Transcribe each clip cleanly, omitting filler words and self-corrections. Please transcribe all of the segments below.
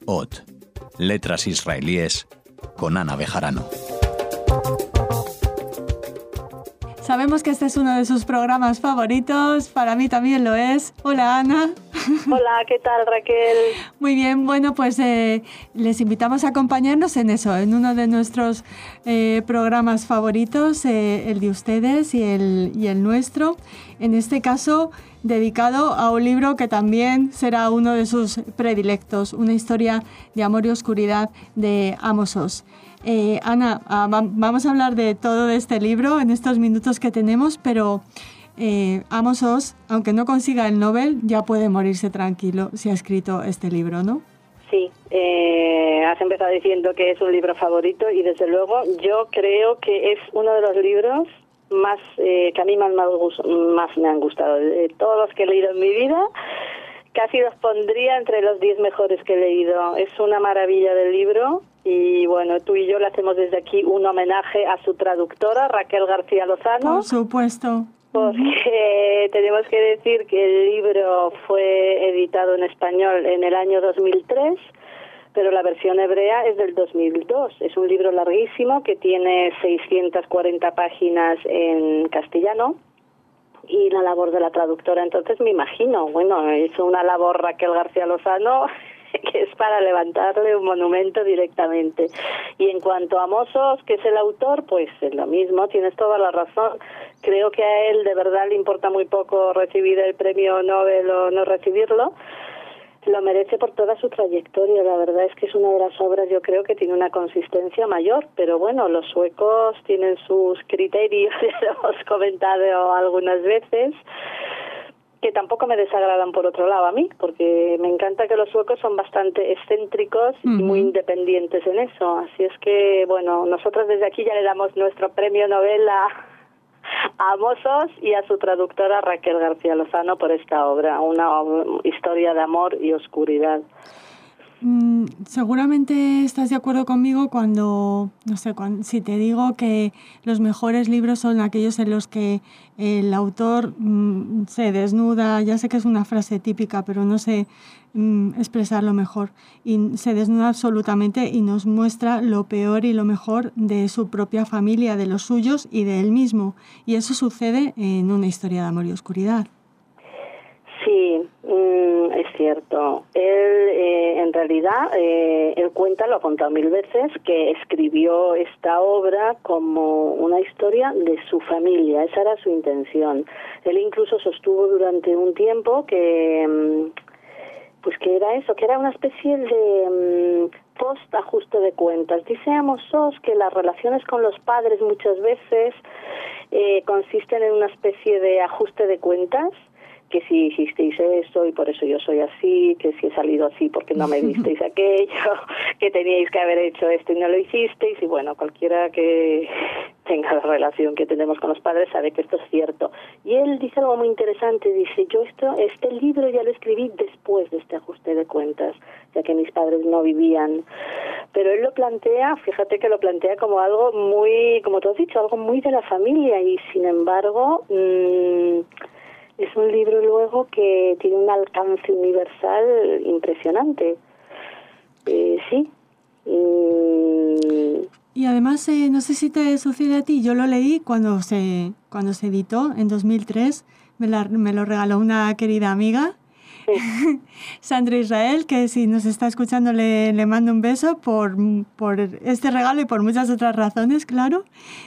Ot, letras israelíes, con Ana Bejarano. Sabemos que este es uno de sus programas favoritos, para mí también lo es. Hola, Ana. Hola, ¿qué tal, Raquel? Muy bien, bueno, pues les invitamos a acompañarnos en eso, en uno de nuestros programas favoritos, el de ustedes y el nuestro. En este caso, dedicado a un libro que también será uno de sus predilectos, una historia de amor y oscuridad de Amos Oz. Ana, vamos a hablar de todo de este libro en estos minutos que tenemos, pero Amos Oz, aunque no consiga el Nobel, ya puede morirse tranquilo si ha escrito este libro, ¿no? Sí, has empezado diciendo que es un libro favorito y desde luego yo creo que es uno de los libros más que a mí más me han gustado. De todos los que he leído en mi vida, casi los pondría entre los 10 mejores que he leído. Es una maravilla del libro. Y bueno, tú y yo le hacemos desde aquí un homenaje a su traductora, Raquel García Lozano. Por supuesto. Porque tenemos que decir que el libro fue editado en español en el año 2003, pero la versión hebrea es del 2002. Es un libro larguísimo que tiene 640 páginas en castellano. Y la labor de la traductora, entonces me imagino, bueno, hizo una labor Raquel García Lozano que es para levantarle un monumento directamente. Y en cuanto a Amos Oz, que es el autor, pues es lo mismo, tienes toda la razón. Creo que a él de verdad le importa muy poco recibir el premio Nobel o no recibirlo. Lo merece por toda su trayectoria. La verdad es que es una de las obras, yo creo que tiene una consistencia mayor, pero bueno, los suecos tienen sus criterios, ya lo hemos comentado algunas veces, que tampoco me desagradan por otro lado a mí, porque me encanta que los suecos son bastante excéntricos y muy independientes en eso. Así es que, bueno, nosotros desde aquí ya le damos nuestro premio Nobel a Amos Oz y a su traductora Raquel García Lozano por esta obra, una historia de amor y oscuridad. Seguramente estás de acuerdo conmigo cuando, no sé, si te digo que los mejores libros son aquellos en los que el autor se desnuda. Ya sé que es una frase típica, pero no sé expresarlo mejor, y se desnuda absolutamente y nos muestra lo peor y lo mejor de su propia familia, de los suyos y de él mismo, y eso sucede en una historia de amor y oscuridad. Sí, es cierto. Él, en realidad, él cuenta, lo ha contado 1000 veces, que escribió esta obra como una historia de su familia. Esa era su intención. Él incluso sostuvo durante un tiempo que, pues que era eso, que era una especie de post-ajuste de cuentas. Dice Amos Oz que las relaciones con los padres muchas veces consisten en una especie de ajuste de cuentas, que si hicisteis esto y por eso yo soy así, que si he salido así porque no me disteis aquello, que teníais que haber hecho esto y no lo hicisteis. Y bueno, cualquiera que tenga la relación que tenemos con los padres sabe que esto es cierto. Y él dice algo muy interesante, dice, yo este libro ya lo escribí después de este ajuste de cuentas, ya que mis padres no vivían. Pero él lo plantea, fíjate que lo plantea como algo muy, como tú has dicho, algo muy de la familia, y sin embargo es un libro luego que tiene un alcance universal impresionante. Sí. Y además, no sé si te sucede a ti, yo lo leí cuando se editó en 2003, me lo regaló una querida amiga, sí. Sandra Israel, que si nos está escuchando le mando un beso por este regalo y por muchas otras razones, claro.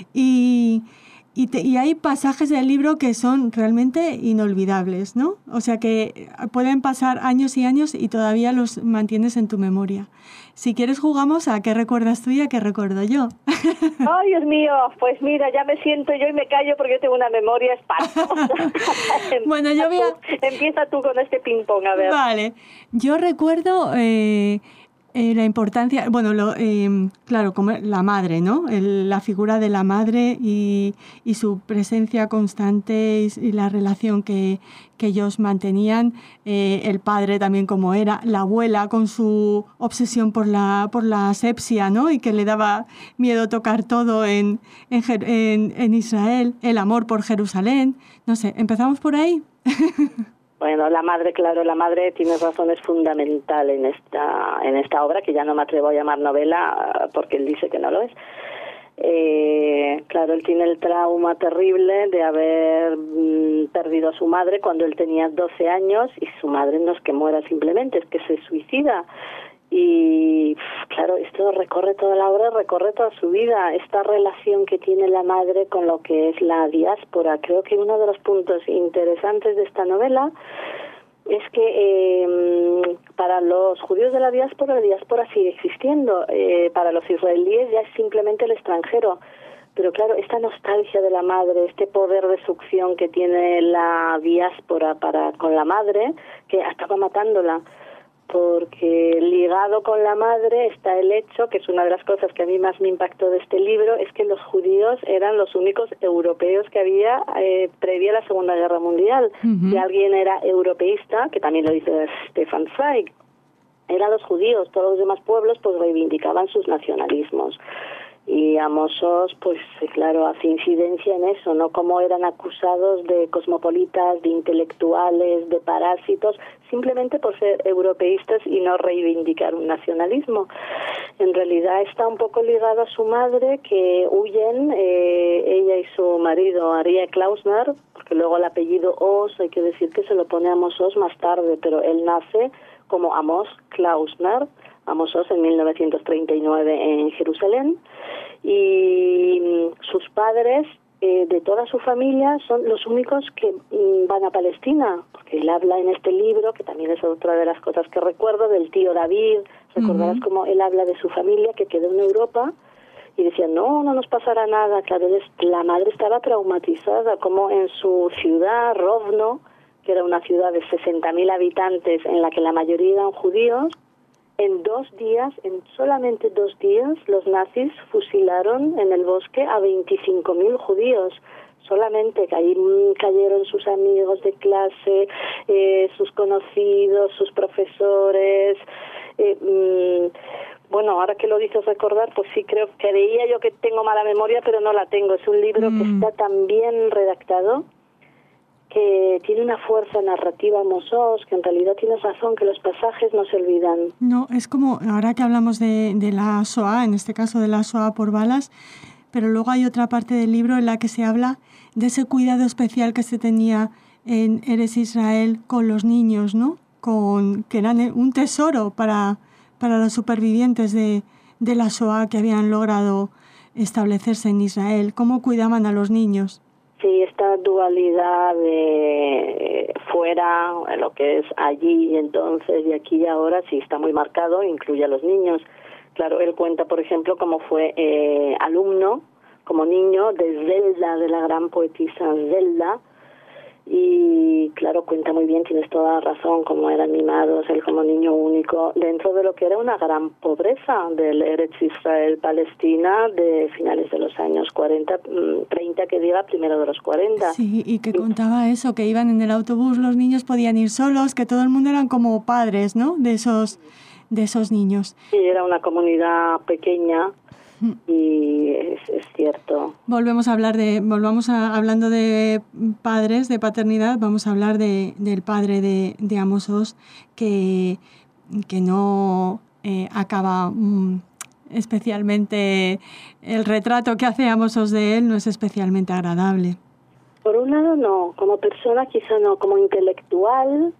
Y hay pasajes del libro que son realmente inolvidables, ¿no? O sea que pueden pasar años y años y todavía los mantienes en tu memoria. Si quieres jugamos a qué recuerdas tú y a qué recuerdo yo. ¡Ay, Dios mío! Pues mira, ya me siento yo y me callo porque yo tengo una memoria espantosa. Bueno, Empieza tú con este ping-pong, a ver. Vale. Yo recuerdo la importancia, bueno, claro, como la madre, ¿no? La figura de la madre y su presencia constante y la relación que ellos mantenían, el padre también como era, la abuela con su obsesión por la asepsia, ¿no? Y que le daba miedo tocar todo en Israel, el amor por Jerusalén, no sé, ¿empezamos por ahí? Bueno, la madre, claro, la madre tiene razón, es fundamental en esta obra, que ya no me atrevo a llamar novela porque él dice que no lo es. Claro, él tiene el trauma terrible de haber perdido a su madre cuando él tenía 12 años, y su madre no es que muera simplemente, es que se suicida. Y claro, esto recorre toda la obra, recorre toda su vida, esta relación que tiene la madre con lo que es la diáspora. Creo que uno de los puntos interesantes de esta novela es que para los judíos de la diáspora sigue existiendo. Para los israelíes ya es simplemente el extranjero. Pero claro, esta nostalgia de la madre, este poder de succión que tiene la diáspora con la madre, que acaba matándola. Porque ligado con la madre está el hecho, que es una de las cosas que a mí más me impactó de este libro, es que los judíos eran los únicos europeos que había previa a la Segunda Guerra Mundial. Si alguien era europeísta, que también lo dice Stefan Zweig, eran los judíos. Todos los demás pueblos pues reivindicaban sus nacionalismos. Y Amos Oz, pues claro, hace incidencia en eso, ¿no? Cómo eran acusados de cosmopolitas, de intelectuales, de parásitos, simplemente por ser europeístas y no reivindicar un nacionalismo. En realidad está un poco ligado a su madre, que huyen, ella y su marido, Arie Klausner, porque luego el apellido Oz, hay que decir que se lo pone Amos Oz más tarde, pero él nace como Amos Klausner, Amos Oz, en 1939 en Jerusalén, y sus padres de toda su familia son los únicos que van a Palestina, porque él habla en este libro, que también es otra de las cosas que recuerdo, del tío David. Recordarás cómo él habla de su familia que quedó en Europa y decía, no nos pasará nada. Claro, la madre estaba traumatizada, como en su ciudad, Rovno, que era una ciudad de 60.000 habitantes en la que la mayoría eran judíos. En solamente 2 días, los nazis fusilaron en el bosque a 25.000 judíos. Solamente cayeron sus amigos de clase, sus conocidos, sus profesores. Bueno, ahora que lo dices recordar, pues sí, creía yo que tengo mala memoria, pero no la tengo. Es un libro que está tan bien redactado, que tiene una fuerza narrativa, Amos Oz, que en realidad tienes razón, que los pasajes no se olvidan. No, es como, ahora que hablamos de la Shoah, en este caso de la Shoah por balas, pero luego hay otra parte del libro en la que se habla de ese cuidado especial que se tenía en Eretz Israel con los niños, ¿no? Que eran un tesoro para los supervivientes de la Shoah que habían logrado establecerse en Israel. ¿Cómo cuidaban a los niños? Sí, esta dualidad de fuera, lo que es allí y entonces y aquí y ahora, sí está muy marcado, incluye a los niños. Claro, él cuenta, por ejemplo, cómo fue alumno, como niño, de Zelda, de la gran poetisa Zelda, y claro, cuenta muy bien, tienes toda la razón, cómo eran mimados, él como niño único, dentro de lo que era una gran pobreza del Eretz Israel Palestina de finales de los años 30, que diga, primero de los 40. Sí, y que contaba eso, que iban en el autobús, los niños podían ir solos, que todo el mundo eran como padres, ¿no?, de esos niños. Sí, era una comunidad pequeña. Y es cierto. Hablando de padres, de paternidad, vamos a hablar del padre de Amos Oz, que no acaba especialmente, el retrato que hace Amos Oz de él no es especialmente agradable. Por un lado no, como persona quizá no, como intelectual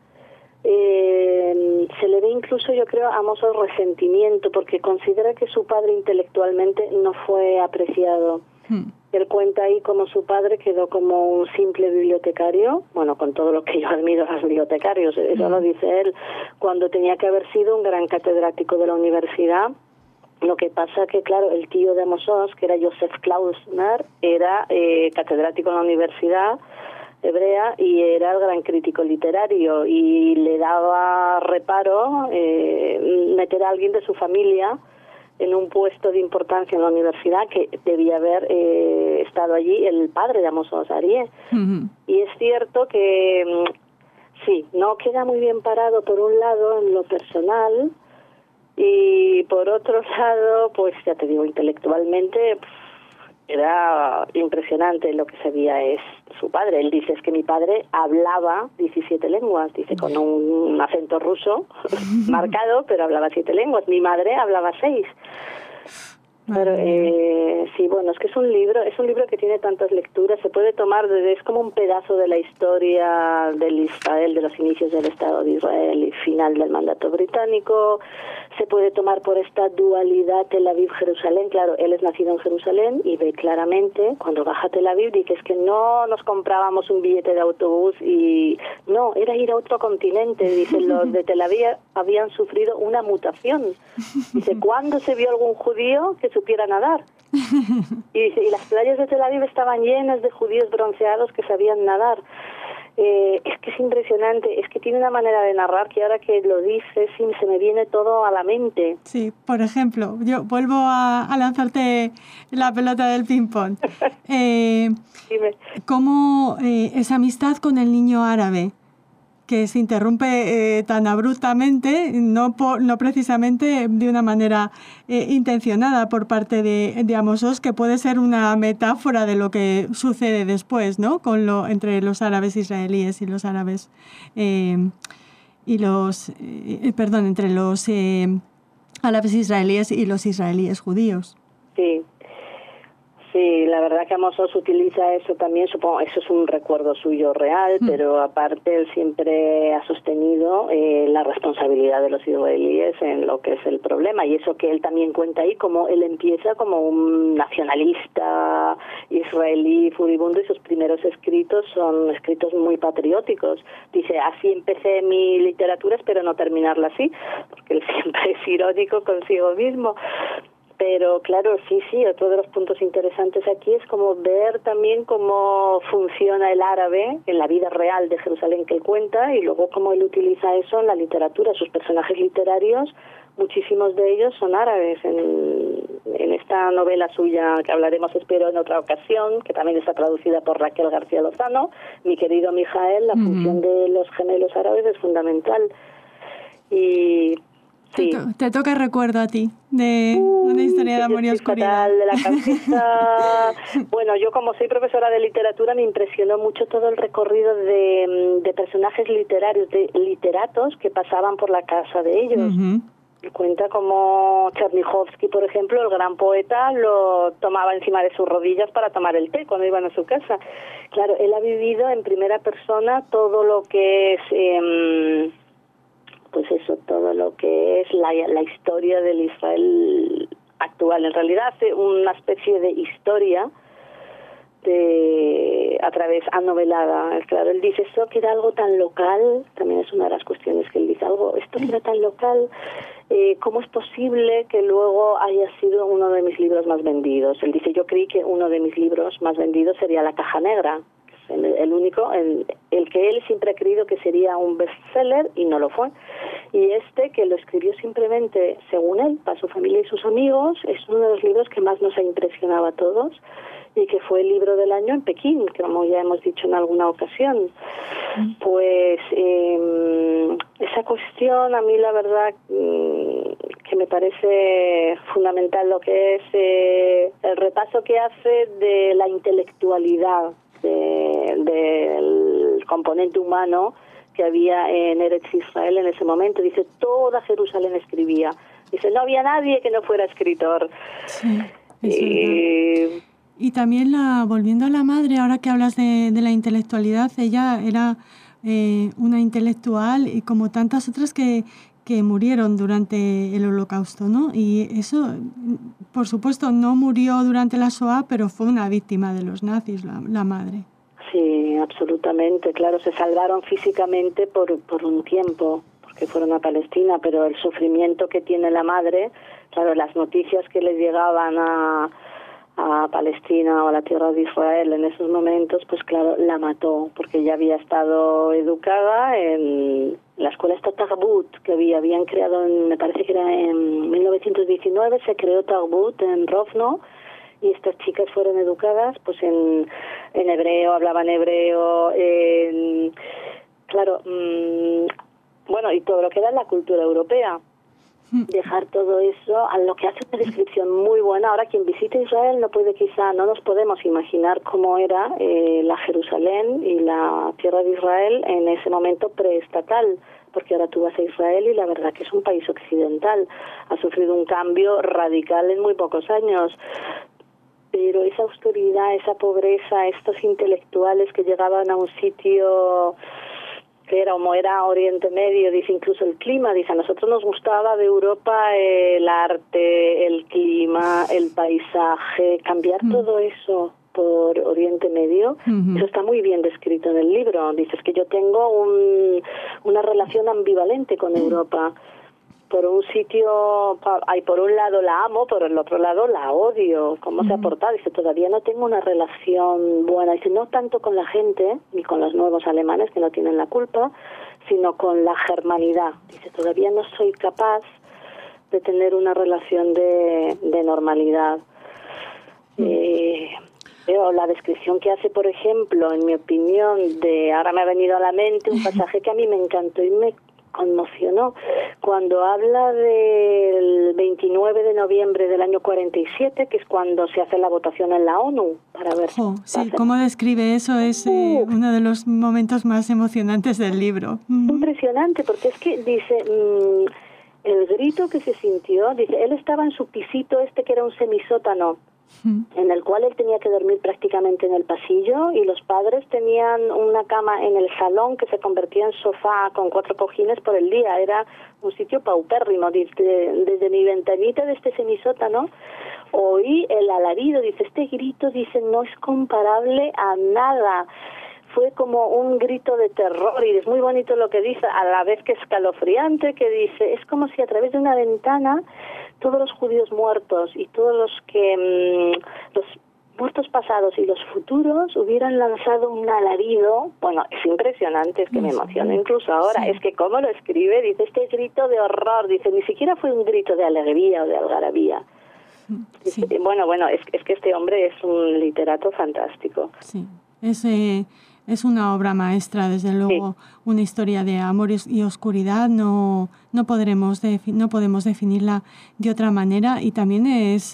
se le ve incluso, yo creo, a Amos Oz resentimiento, porque considera que su padre intelectualmente no fue apreciado. Él cuenta ahí como su padre quedó como un simple bibliotecario, bueno, con todo lo que yo admiro a los bibliotecarios, eso lo dice él, cuando tenía que haber sido un gran catedrático de la universidad. Lo que pasa que, claro, el tío de Amos Oz, que era Joseph Klausner, era catedrático en la universidad hebrea y era el gran crítico literario, y le daba reparo meter a alguien de su familia en un puesto de importancia en la universidad, que debía haber estado allí el padre de Amos Oz, Arie. Y es cierto que sí, no queda muy bien parado por un lado en lo personal, y por otro lado, pues ya te digo, intelectualmente era impresionante lo que sabía. su padre. Él dice, es que mi padre hablaba 17 lenguas, dice, con un acento ruso marcado, pero hablaba 7 lenguas. Mi madre hablaba 6. Pero, sí, bueno, es que es un libro que tiene tantas lecturas, se puede tomar, es como un pedazo de la historia del Israel, de los inicios del Estado de Israel y final del mandato británico. Se puede tomar por esta dualidad Tel Aviv-Jerusalén. Claro, él es nacido en Jerusalén y ve claramente, cuando baja a Tel Aviv, dice, es que no nos comprábamos un billete de autobús y no, era ir a otro continente. Dice, los de Tel Aviv habían sufrido una mutación. Dice, ¿cuándo se vio algún judío que supiera nadar? Y dice, y las playas de Tel Aviv estaban llenas de judíos bronceados que sabían nadar. Es que es impresionante, es que tiene una manera de narrar que ahora que lo dices sí, se me viene todo a la mente. Sí, por ejemplo, yo vuelvo a lanzarte la pelota del ping-pong. ¿Cómo esa amistad con el niño árabe, que se interrumpe tan abruptamente, no precisamente de una manera intencionada por parte de Amos Oz, que puede ser una metáfora de lo que sucede después, ¿no? Entre los árabes israelíes y los árabes entre los árabes israelíes y los israelíes judíos. Sí. Sí, la verdad que Amos Oz utiliza eso también, supongo, eso es un recuerdo suyo real, pero aparte él siempre ha sostenido la responsabilidad de los israelíes en lo que es el problema, y eso que él también cuenta ahí, como él empieza como un nacionalista israelí furibundo y sus primeros escritos son escritos muy patrióticos. Dice, así empecé mi literatura, espero no terminarla así, porque él siempre es irónico consigo mismo. Pero claro, sí, otro de los puntos interesantes aquí es como ver también cómo funciona el árabe en la vida real de Jerusalén que él cuenta, y luego cómo él utiliza eso en la literatura. Sus personajes literarios, muchísimos de ellos son árabes. En esta novela suya, que hablaremos espero en otra ocasión, que también está traducida por Raquel García Lozano, Mi querido Mijael, la función de los gemelos árabes es fundamental. Y sí. Te toca recuerdo a ti de una historia de amor y oscuridad. De la cabeza. Bueno, yo como soy profesora de literatura me impresionó mucho todo el recorrido de personajes literarios, de literatos que pasaban por la casa de ellos. Cuenta como Chernyhovsky, por ejemplo, el gran poeta, lo tomaba encima de sus rodillas para tomar el té cuando iban a su casa. Claro, él ha vivido en primera persona todo lo que es... pues eso, todo lo que es la historia del Israel actual. En realidad hace una especie de historia a través anovelada. Claro, él dice esto que era algo tan local, también es una de las cuestiones que él dice, esto que era tan local, ¿cómo es posible que luego haya sido uno de mis libros más vendidos? Él dice, yo creí que uno de mis libros más vendidos sería La caja negra, el único, el que él siempre ha creído que sería un bestseller y no lo fue. Y que lo escribió simplemente, según él, para su familia y sus amigos, es uno de los libros que más nos ha impresionado a todos y que fue el libro del año en Pekín, como ya hemos dicho en alguna ocasión. Pues esa cuestión a mí la verdad que me parece fundamental, lo que es el repaso que hace de la intelectualidad del componente humano que había en Eretz Israel en ese momento. Dice, toda Jerusalén escribía. Dice, no había nadie que no fuera escritor. Sí, y también volviendo a la madre, ahora que hablas de la intelectualidad, ella era una intelectual y como tantas otras que murieron durante el Holocausto, ¿no? Y eso, por supuesto, no murió durante la Shoah, pero fue una víctima de los nazis, la madre. Sí, absolutamente, claro, se salvaron físicamente por un tiempo, porque fueron a Palestina, pero el sufrimiento que tiene la madre, claro, las noticias que le llegaban a Palestina o a la tierra de Israel en esos momentos, pues claro, la mató, porque ella había estado educada en la escuela esta Tarbut, que habían creado, me parece que era en 1919, se creó Tarbut en Rovno, y estas chicas fueron educadas pues en hebreo, hablaban hebreo, claro, bueno, y todo lo que era la cultura europea. dejar todo eso, a lo que hace una descripción muy buena. Ahora quien visite Israel no nos podemos imaginar cómo era la Jerusalén y la tierra de Israel en ese momento preestatal, porque ahora tú vas a Israel y la verdad que es un país occidental, ha sufrido un cambio radical en muy pocos años. Pero esa austeridad, esa pobreza, estos intelectuales que llegaban a un sitio que era como era Oriente Medio, dice, incluso el clima, dice, a nosotros nos gustaba de Europa el arte, el clima, el paisaje, cambiar todo eso por Oriente Medio, eso está muy bien descrito en el libro. Dices que yo tengo una relación ambivalente con Europa. Por un sitio, por un lado la amo, por el otro lado la odio. ¿Cómo se ha portado? Dice, todavía no tengo una relación buena. Dice, no tanto con la gente, ni con los nuevos alemanes que no tienen la culpa, sino con la germanidad. Dice, todavía no soy capaz de tener una relación de normalidad. Pero la descripción que hace, por ejemplo, en mi opinión, ahora me ha venido a la mente un pasaje que a mí me encantó y me conmocionó, cuando habla del 29 de noviembre del año 47, que es cuando se hace la votación en la ONU para ver sí, cómo describe eso es uno de los momentos más emocionantes del libro. Impresionante, porque es que dice el grito que se sintió, dice, él estaba en su pisito que era un semisótano, en el cual él tenía que dormir prácticamente en el pasillo, y los padres tenían una cama en el salón que se convertía en sofá con 4 cojines por el día. Era un sitio paupérrimo. Desde mi ventanita de este semisótano oí el alarido, dice, este grito, dice, no es comparable a nada. Fue como un grito de terror, y es muy bonito lo que dice, a la vez que escalofriante, que dice, es como si a través de una ventana todos los judíos muertos y todos los muertos pasados y los futuros hubieran lanzado un alarido. Bueno, es impresionante, es que me emociona incluso ahora. Es que cómo lo escribe, dice, este grito de horror, dice, ni siquiera fue un grito de alegría o de algarabía. Dice, bueno, es que este hombre es un literato fantástico. Sí, es una obra maestra, desde luego. Una historia de amor y oscuridad, no podemos definirla de otra manera, y también es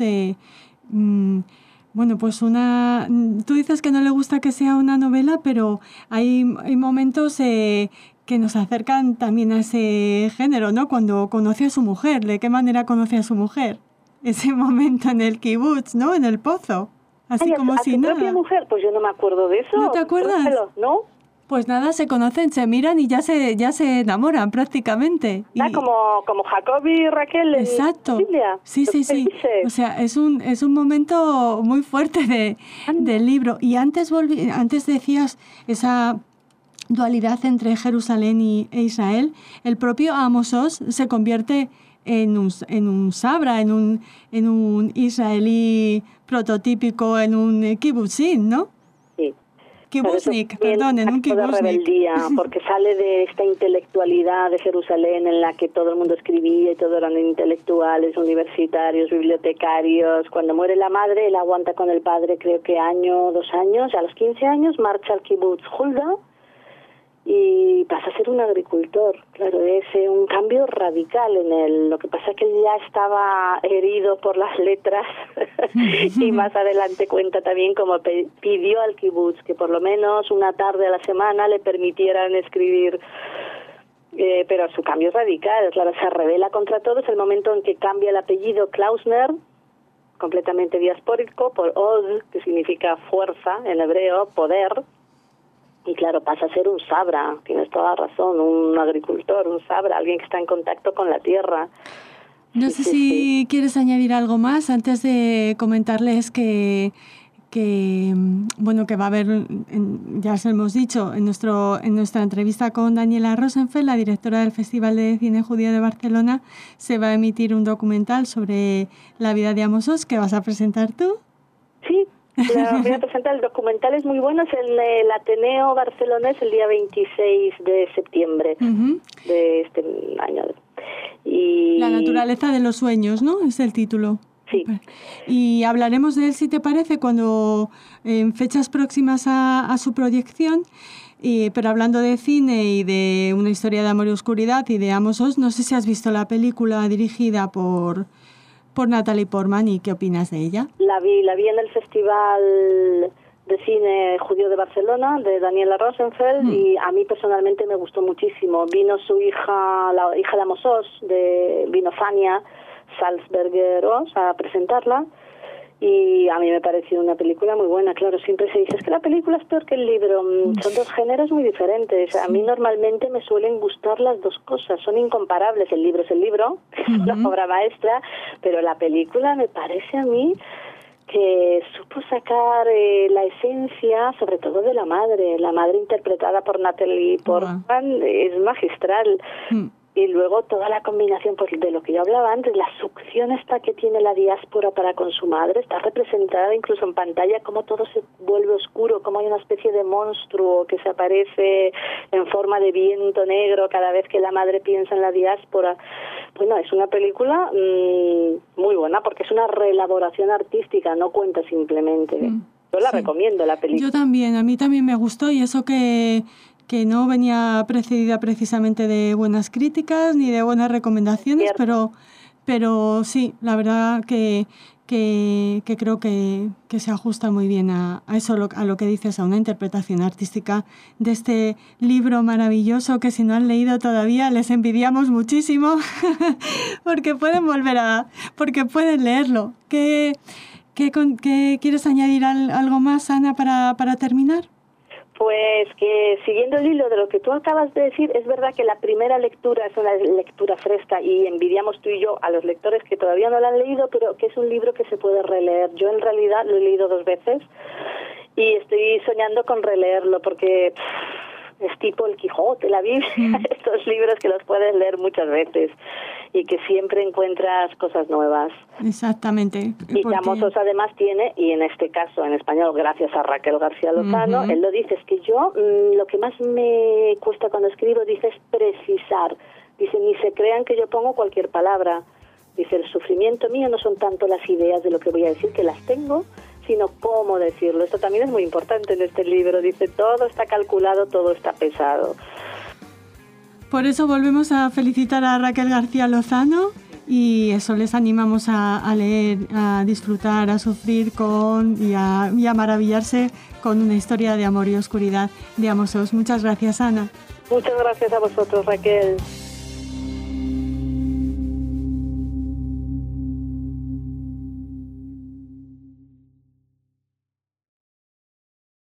pues tú dices que no le gusta que sea una novela, pero hay momentos que nos acercan también a ese género, ¿no? Cuando conoce a su mujer, ¿de qué manera conoce a su mujer? Ese momento en el kibutz, ¿no? En el pozo. Así como si nada. ¿A su propia mujer? Pues yo no me acuerdo de eso. ¿No te acuerdas? ¿No? Pues nada, se conocen, se miran y ya se enamoran prácticamente. Como Jacob y Raquel en exacto. Biblia. Sí. O sea, es un momento muy fuerte del libro. Y antes decías esa dualidad entre Jerusalén e Israel. El propio Amos Oz se convierte en un sabra, en un israelí prototípico, en un kibutzín, ¿no? Sí. Kibutznik, perdón, en un kibutznik. De rebeldía, porque sale de esta intelectualidad de Jerusalén en la que todo el mundo escribía y todos eran intelectuales, universitarios, bibliotecarios. Cuando muere la madre, él aguanta con el padre, creo que 2 años, a los 15 años marcha al kibutz Hulda y pasa a ser un agricultor. Claro, es un cambio radical en él. Lo que pasa es que él ya estaba herido por las letras y más adelante cuenta también cómo pidió al kibutz que por lo menos una tarde a la semana le permitieran escribir. Pero su cambio es radical, claro, se rebela contra todo. Es el momento en que cambia el apellido Klausner, completamente diaspórico, por Oz, que significa fuerza en hebreo, poder. Y claro, pasa a ser un sabra, tienes toda la razón, un agricultor, un sabra, alguien que está en contacto con la tierra. No sé si quieres añadir algo más antes de comentarles que va a haber, ya se lo hemos dicho, en nuestra entrevista con Daniela Rosenfeld, la directora del Festival de Cine Judío de Barcelona, se va a emitir un documental sobre la vida de Amos Oz, que vas a presentar tú. Sí. Voy a presentar, el documental es muy bueno, es en el Ateneo barcelonés el día 26 de septiembre de este año. Y La naturaleza de los sueños, ¿no? Es el título. Sí. Y hablaremos de él, si te parece, cuando en fechas próximas a su proyección. Pero hablando de cine y de una historia de amor y oscuridad y de Amos Oz, no sé si has visto la película dirigida por Natalie Portman y qué opinas de ella. La vi en el Festival de Cine Judío de Barcelona, de Daniela Rosenfeld, y a mí personalmente me gustó muchísimo. Vino su hija, la hija de Amos Oz, vino Fania Salzberger-Oz a presentarla, y a mí me pareció una película muy buena. Claro, siempre se dice, es que la película es peor que el libro. Son dos géneros muy diferentes. A mí normalmente me suelen gustar las dos cosas, son incomparables. El libro es el libro, es una obra maestra, pero la película me parece a mí que supo sacar la esencia, sobre todo de la madre interpretada por Natalie Portman, es magistral. Y luego toda la combinación, pues, de lo que yo hablaba antes, la succión esta que tiene la diáspora para con su madre, está representada incluso en pantalla, cómo todo se vuelve oscuro, cómo hay una especie de monstruo que se aparece en forma de viento negro cada vez que la madre piensa en la diáspora. Bueno, es una película muy buena porque es una reelaboración artística, no cuenta simplemente. Yo la recomiendo, la película. Yo también, a mí también me gustó, y eso que no venía precedida precisamente de buenas críticas ni de buenas recomendaciones, pero sí, la verdad que creo que se ajusta muy bien a eso, a lo que dices, a una interpretación artística de este libro maravilloso que, si no han leído todavía, les envidiamos muchísimo porque pueden leerlo. ¿Qué quieres añadir algo más, Ana, para terminar? Pues que, siguiendo el hilo de lo que tú acabas de decir, es verdad que la primera lectura es una lectura fresca y envidiamos tú y yo a los lectores que todavía no lo han leído, pero que es un libro que se puede releer. Yo en realidad lo he leído 2 veces y estoy soñando con releerlo porque es tipo el Quijote, la Biblia, estos libros que los puedes leer muchas veces y que siempre encuentras cosas nuevas. Exactamente. Y Amos Oz además tiene, y en este caso en español, gracias a Raquel García Lozano, él lo dice, es que yo lo que más me cuesta cuando escribo, dice, es precisar. Dice, ni se crean que yo pongo cualquier palabra. Dice, el sufrimiento mío no son tanto las ideas de lo que voy a decir, que las tengo, sino cómo decirlo. Esto también es muy importante en este libro. Dice, todo está calculado, todo está pesado. Por eso volvemos a felicitar a Raquel García Lozano, y eso, les animamos a leer, a disfrutar, a sufrir y a maravillarse con una historia de amor y oscuridad de Amos Oz. Muchas gracias, Ana. Muchas gracias a vosotros, Raquel.